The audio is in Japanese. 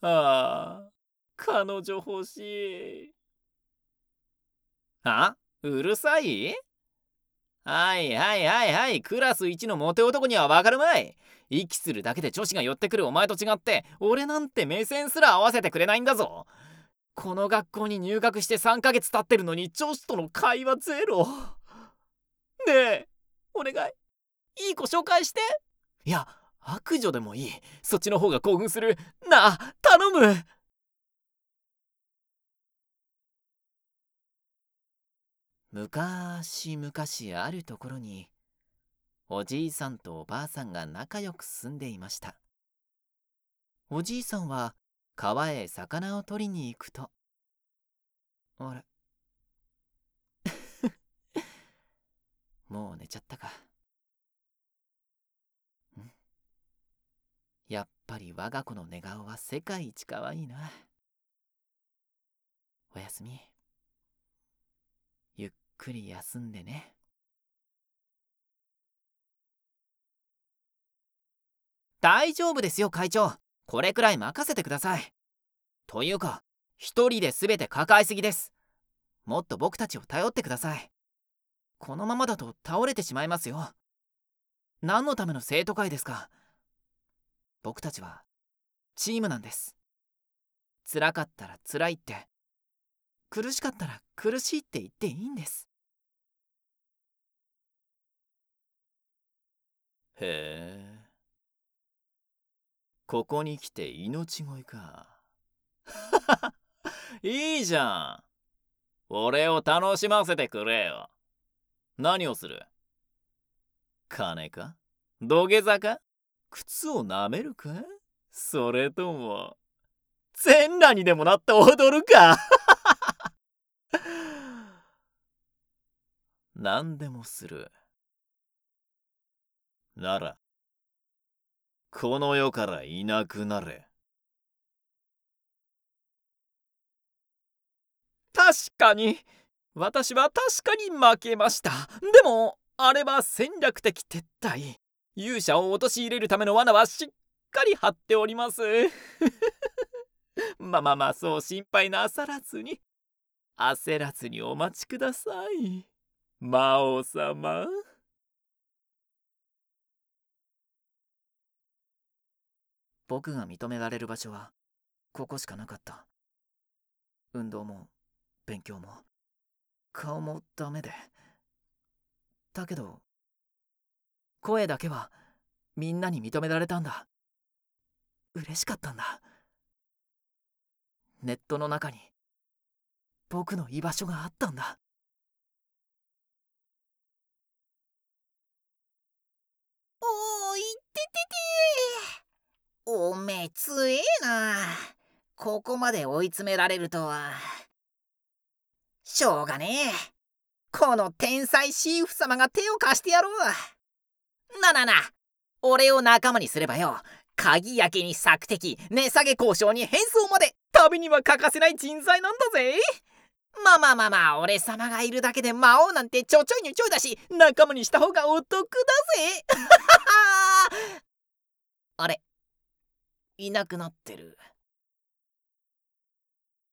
ああ、彼女欲しい。うるさい？はいはいはいはい、クラス一のモテ男にはわかるまい。息するだけで女子が寄ってくるお前と違って、俺なんて目線すら合わせてくれないんだぞ。この学校に入学して3ヶ月経ってるのに女子との会話ゼロ。ねえ、お願い、いい子紹介して。いや、悪女でもいい。そっちの方が興奮する。なあ、頼む。昔々あるところに、おじいさんとおばあさんが仲良く住んでいました。おじいさんは川へ魚を取りに行くと、あれ、もう寝ちゃったか。やっぱり我が子の寝顔は世界一可愛いな。おやすみ。ゆっくり休んでね。大丈夫ですよ、会長。これくらい任せてください。というか、一人で全て抱えすぎです。もっと僕たちを頼ってください。このままだと倒れてしまいますよ。何のための生徒会ですか。僕たちはチームなんです。辛かったら辛いって、苦しかったら苦しいって言っていいんです。へえ、ここに来て命乞いか。いいじゃん。俺を楽しませてくれよ。何をする？金か？土下座か？靴を舐めるか？それとも全裸にでもなって踊るか？何でもする。ならこの世からいなくなれ。確かに、私は確かに負けました。でもあれは戦略的撤退。勇者を陥れるための罠はしっかり張っております。まあそう心配なさらずに、焦らずにお待ちください、魔王様。僕が認められる場所はここしかなかった。運動も勉強も顔もダメで。だけど声だけはみんなに認められたんだ。嬉しかったんだ。ネットの中に僕の居場所があったんだ。 おーいってててー。おめえつえな。ここまで追い詰められるとは。しょうがねえ。この天才シーフ様が手を貸してやろう。な、俺を仲間にすればよ、鍵焼けに索敵、値下げ交渉に変装まで、旅には欠かせない人材なんだぜ。まあ、俺様がいるだけで魔王なんてちょちょいにちょいだし、仲間にした方がお得だぜ。あれ、いなくなってる。